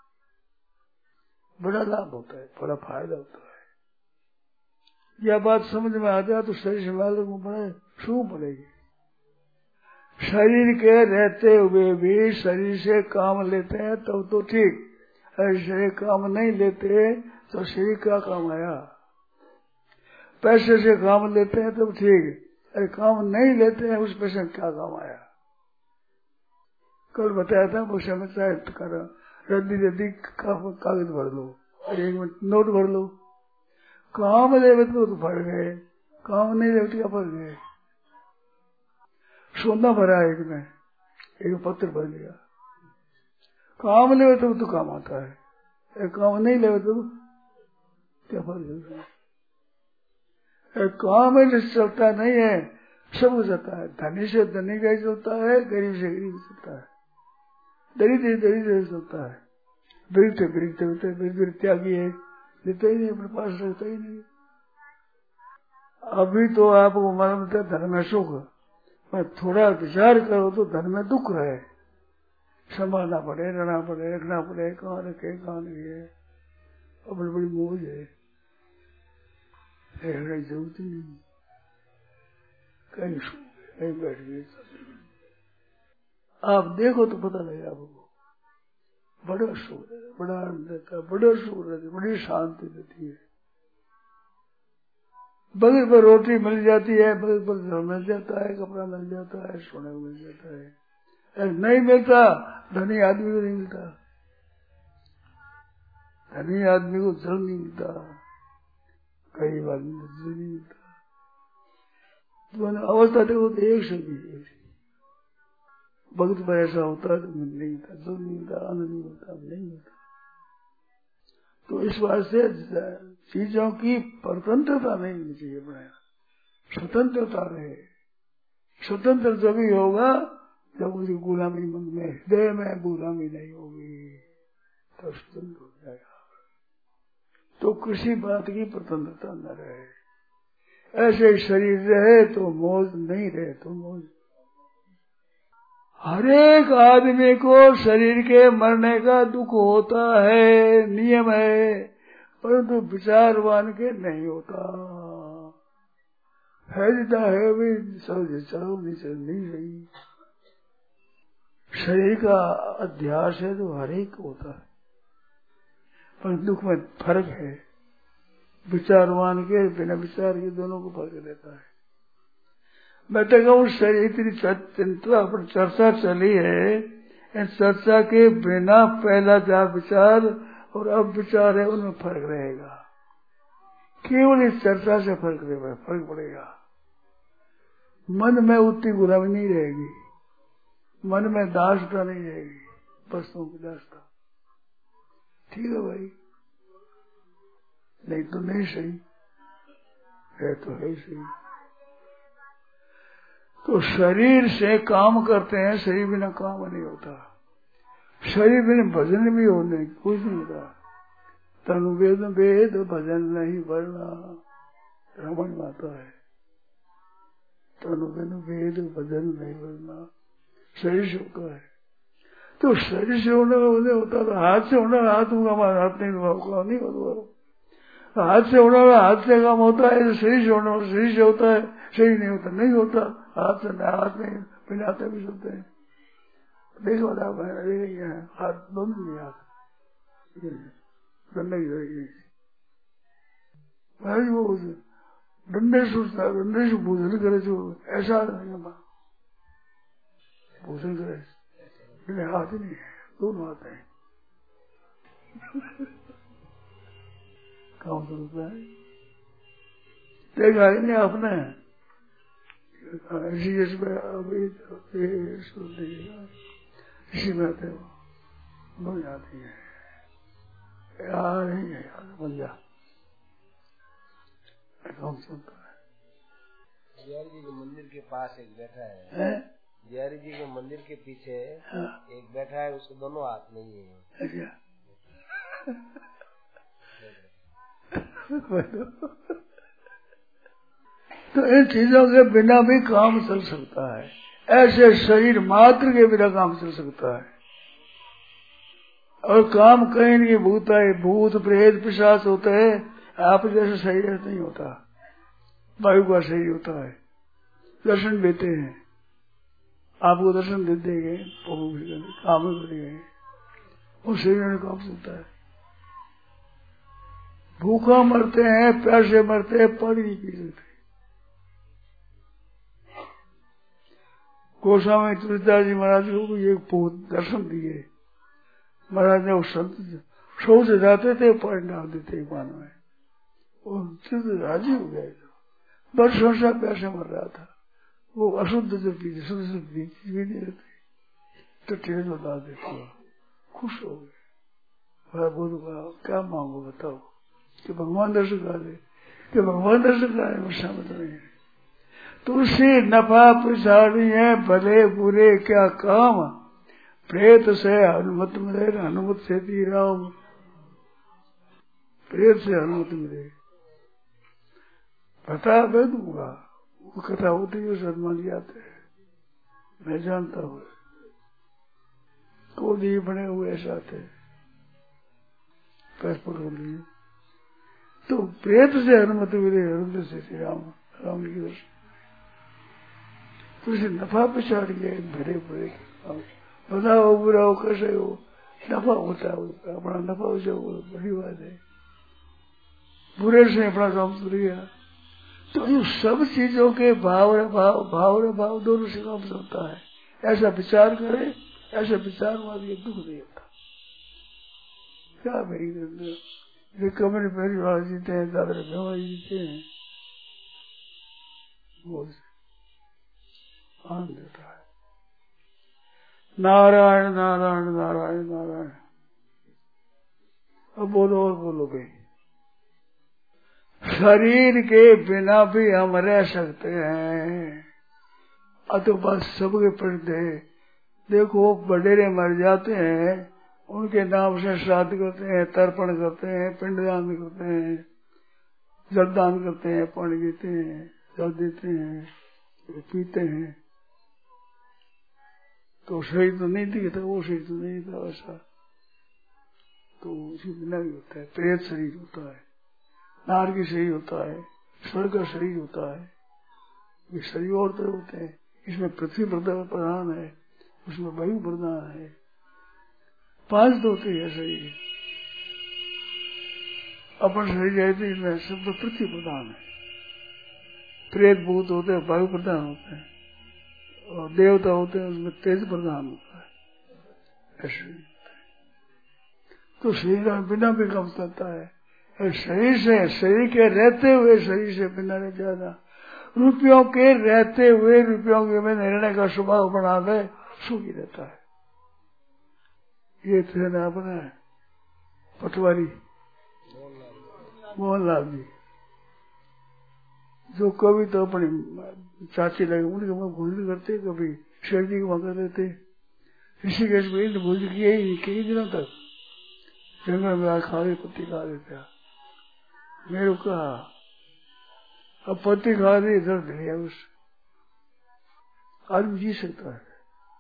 बड़ा लाभ होता है, बड़ा फायदा होता है। यह बात समझ में आ जाए तो शरीर संभालने को बड़े शुभ पड़ेगी। शरीर के रहते हुए भी शरीर से काम लेते हैं तब तो, तो ठीक, अरे शरीर काम नहीं लेते तो शरीर क्या काम आया। पैसे से काम लेते हैं तब ठीक, अरे काम नहीं लेते हैं उस पैसे में क्या काम आया। कल बताया था वो समझता कर रद्दी रद्दी कागज भर लो, अरे एक मिनट नोट भर लो। काम ले तो भर गए, काम नहीं ले क्या भर गए। सोना भरा एक में, एक पत्थर भर लिया। काम ले तो तो काम आता है, एक काम नहीं ले तो क्या फर्क है। काम में चलता नहीं है, सब चलता है। धनी से धनी का चलता है, गरीब से गरीब चलता है, दरिद्र दरिद्र चलता है, वृद्ध वृद्ध वृद्ध त्यागी है, लेते ही नहीं, अपने पास रखता ही नहीं। अभी तो आपको मालूम था धन में सुख, मैं थोड़ा विचार करो तो धन में दुख है। संभालना पड़े, रहना पड़े, रखना पड़े, कहाँ रखे कहाँ नहीं है, अपनी बड़ी मौज है, जरूरत ही नहीं। कहीं कहीं बैठ गए, आप देखो तो पता लगेगा आपको। बड़ा सुख है, बड़ा आनंद रहता है, बड़ा सुख रहती है, बड़ी शांति रहती है। बगल पर रोटी मिल जाती है, बगल पर घर मिल जाता है, कपड़ा मिल जाता है, सोने को मिल जाता है, नहीं मिलता, धनी आदमी को नहीं मिलता, धनी आदमी को जल नहीं मिलता, कई बार जल नहीं मिलता। तो अवस्था देखो तो एक से भी वक्त पर ऐसा होता है तो मिल नहीं मिलता, जल नहीं मिलता, आनंद नहीं मिलता, नहीं मिलता। तो इस बात से चीजों की परतंत्रता नहीं होनी चाहिए, बनाया स्वतंत्रता रहे। स्वतंत्र जब ही होगा जब उसकी गुलामी मन में, हृदय में गुलामी नहीं होगी तो स्वतंत्र हो जाएगा। तो किसी बात की स्वतंत्रता न रहे। ऐसे शरीर रहे तो मौज, नहीं रहे तो मौज। हर एक आदमी को शरीर के मरने का दुख होता है, नियम है, परंतु विचारवान के नहीं होता है। जितना है भी समझे चलो, नहीं चल नहीं रही। शरीर का अध्यास है तो हर एक होता है, पर दुख में फर्क है। विचारवान के बिना विचार के दोनों को फर्क रहता है। मैं तो कहूँ शरीर इतनी चिंता पर चर्चा चली है, इन चर्चा के बिना पहला जा विचार और अब विचार है उनमें फर्क रहेगा। केवल इस चर्चा से फर्क रहेगा, फर्क पड़ेगा। मन में उतनी गुलामी नहीं रहेगी, मन में दासता नहीं रहेगी, वस्तुओं की दासता। ठीक है भाई, नहीं तो नहीं सही है, तो है सही। तो शरीर से काम करते हैं, शरीर बिना काम नहीं होता। शरीर बिना भजन भी होने कुछ नहीं होता। तनु वेद वेद भजन नहीं वरना, रमन माता है। तनु वेद वेद भजन नहीं वरना, शरीर से होता है। तो शरीर से होने वाला होता तो हाथ से होने वाला हाथ होगा, हमारा हाथ नहीं होगा, नहीं होगा। हाथ से होने वाला हाथ से काम होता है, शरीर से होने वाला शरीर से होता है, शरीर नहीं होता नहीं होता। हाथ से हाथ नहीं पिलाते भी सोते हैं, देखो हाथ दोनों नहीं, हाथ डंडे की भाई वो डंडे सोचता है, डंडे से भोजन करे जो ऐसा भोजन करे, हाथ ही नहीं है, दोनों हाथ है। काम चलता है, देखा ही नहीं आपने इसी में अभी इसी में आते हो बन जाती है यार, नहीं है यार, बन जा काम चलता है। बिहारी जी के मंदिर के पास एक बैठा है, है? बिहारी जी के मंदिर के पीछे हाँ? एक बैठा है, उसके दोनों हाथ नहीं है। अच्छा तो इन चीजों के बिना भी काम चल सकता है। ऐसे शरीर मात्र के बिना काम चल सकता है। और काम कहीं नहीं भूत है, भूत प्रेत पिशाच होते हैं, आप जैसे शरीर नहीं होता, वायु का शरीर होता है। दर्शन देते हैं, आपको दर्शन दे देंगे, काम करेंगे, उस शरीर में काम चलता है। भूखा मरते हैं, प्यासे मरते हैं, पानी नहीं पी सकते। गोस्वामी तुलसीदास जी महाराज को ये दर्शन दिए। महाराज ने वो संत सो से जाते थे, पानी डाल देते पान में, वो राजी हो गए। वर्षों से प्यासे मर रहा था, वो अशुद्ध जो पीते, शुद्ध से पीते भी नहीं रहते, तो टेढ़ में डाल देते, खुश हो गए। बोलो क्या मांगो बताओ, कि भगवान दर्शन करा दे, कि भगवान दर्शन कराए, वो शामिल नहीं है। तुलसी नफा पिछाड़ी है, भले बुरे क्या काम, प्रेत से हनुमत मिले, हनुमत से दी राम। प्रेत से हनुमत मिले, बता मैं दूंगा, वो कथा होती है, सदमान आते हैं, मैं जानता हूँ। को नहीं बने हुए ऐसा थे, पैर पकड़ लिए, तो प्रेत से अनुमति मिले, हनुमत से श्री राम, राम की दर्शन। तो इसे नफा पिछाड़ी है, भरे बुरे बताओ बुरा हो कैसे हो, नफा होता है, अपना नफा हो जाए बड़ी बात है, बुरे से अपना काम कर गया। तो इन सब चीजों के भाव रे भाव, भाव रे भाव दोनों से काम चलता है। ऐसा विचार करे, ऐसे विचार वाले दुख नहीं होता। क्या भाई ये कमरे पहली वाले जीते हैं, दादर वाले जीते हैं, वो आनंद देता है। नारायण नारायण नारायण नारायण। अब बोलो और बोलो भाई। शरीर के बिना भी हम रह सकते हैं, अतो बस सबके पर्दे देखो। बडेरे मर जाते हैं, उनके नाम से श्राद्ध करते हैं, तर्पण करते हैं, पिंडदान करते हैं, जलदान करते हैं, पानी देते हैं, जल देते हैं, पीते हैं। तो शरीर तो नहीं दिखता, वो शरीर तो नहीं था वैसा, तो उसी बिना भी होता है। प्रेत शरीर होता है, नार की शरीर होता है, स्वर्ग का शरीर होता है। ये शरीर और तरह होते हैं। इसमें पृथ्वी प्रधान है, उसमें वायु प्रधान है। पांच होते हैं शरीर। अपन शरीर रहते इसमें सब पृथ्वी प्रधान है। प्रेत भूत होते हैं, वायु प्रधान होते हैं, और देवता होते हैं, उसमें तेज प्रधान होता है। ऐसे तो शरीर बिना भी काम चलता है। शरीर से, शरीर के रहते हुए शरीर से बिना नहीं जाना। रुपयों के रहते हुए रुपयों के में निर्णय का स्वभाव बना दे, सुखी रहता है। ये थे ना अपना पटवारी मोहनलाल जी, जो कभी तो अपनी चाची लगे उनके वहां भोजन करते, कभी शेर जी के वहां कर देते। ऋषिकेश में भोजन किए ही कई दिनों तक जंगल में आ खा रहे, पत्ती खा देते। मेरे कहा अब पत्ती खा दी, दर्द लिया उस आदमी जी सकता है,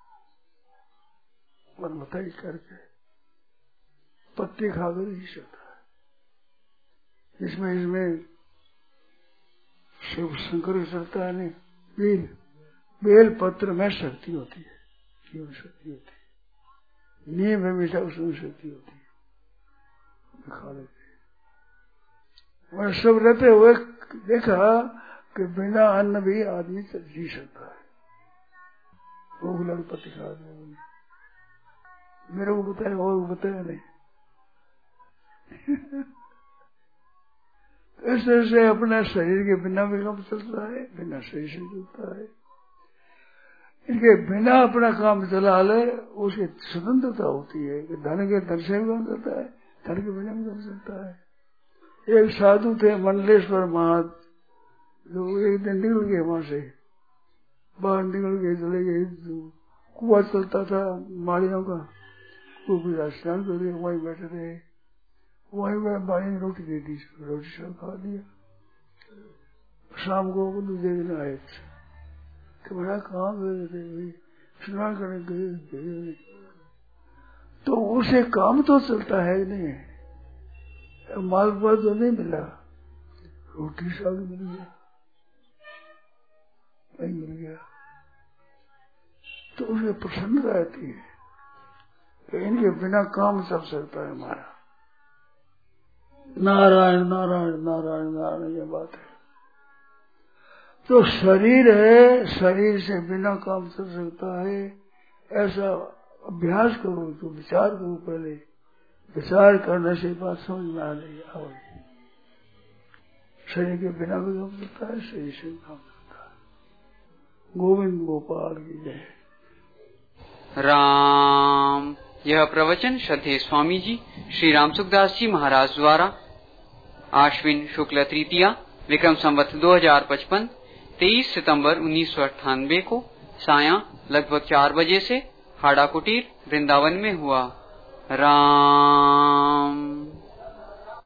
और बताई करके पत्ती खाकर जी सकता है। इसमें इसमें शिव शंकर चलता है नहीं, बेल बेल पत्र में शक्ति होती है, क्यों शक्ति होती है, नीम में मीठा उसमें शक्ति होती है, खा लेते। और सब रहते हुए देखा कि बिना अन्न भी आदमी जी सकता है। भूख लग पति खा दे, मेरे को बताया और बताया नहीं। इस तरह से अपने शरीर के बिना भी काम चलता है, बिना शरीर से चलता है। इनके बिना अपना काम चला ले, उसकी स्वतंत्रता होती है कि धन के धन से भी काम चलता है, धन के बिना भी काम चलता है। एक साधु थे मंडलेश्वर महाराज, जो एक दिन निकल गए वहां से, बाहर निकल गए, चले गए। कुआं चलता था माड़ियों का, कुआ स्नान कर दिया, वहीं बैठे रहे। वहीं में माड़ी ने रोटी दे दी, रोटी सब खा लिया। शाम को दूसरे दिन आए तो बड़ा कहाँ गए थे भाई, स्नान करने गए। तो उसे काम तो चलता है नहीं, माल पाल तो नहीं मिला, रोटी साग मिल गया, नहीं मिल गया, तो उसे प्रसन्न रहती है। इनके बिना काम चल सकता है हमारा। नारायण नारायण नारायण नारायण ये बात है। तो शरीर है, शरीर से बिना काम चल सकता है, ऐसा अभ्यास करो, तो विचार करो। पहले विचार करने से बात समझ में आ रही है। शरीर के बिना भी काम करता है, शरीर से काम करता है। गोविंद गोपाल की जय। राम। यह प्रवचन श्रद्धेय स्वामी जी श्री राम सुखदास जी महाराज द्वारा आश्विन शुक्ल तृतीया विक्रम संवत दो हजार पचपन तेईस सितम्बर उन्नीस सौ अट्ठानबे को साया लगभग चार बजे से हाड़ा कुटीर वृंदावन में हुआ। राम।